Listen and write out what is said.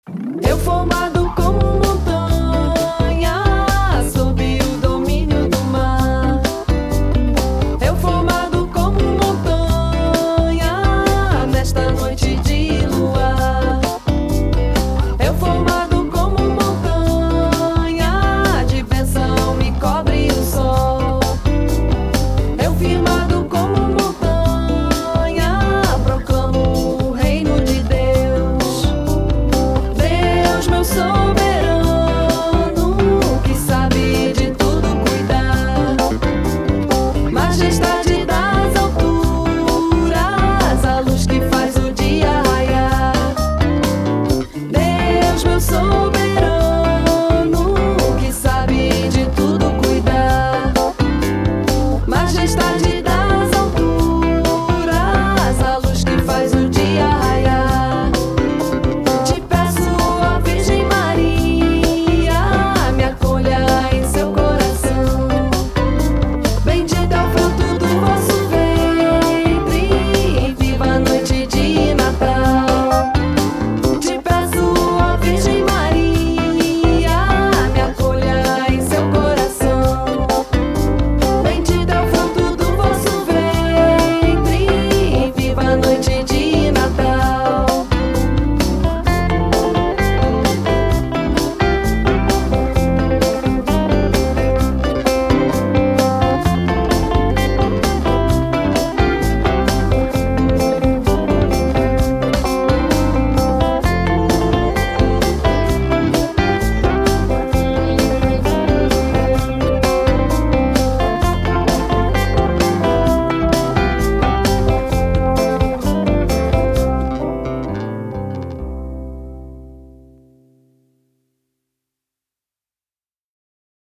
Eu formado como montanha, sob o domínio do mar. Eu formado como montanha, nesta noite de luar. Eu formado como montanha, de bênção me cobre o sol. Eu firmado como montanha, proclamo o reino de Deus. Deus, meu soberano, que sabe de tudo cuidar. Majestade das alturas, a luz que faz o dia raiar. Deus, meu soberano,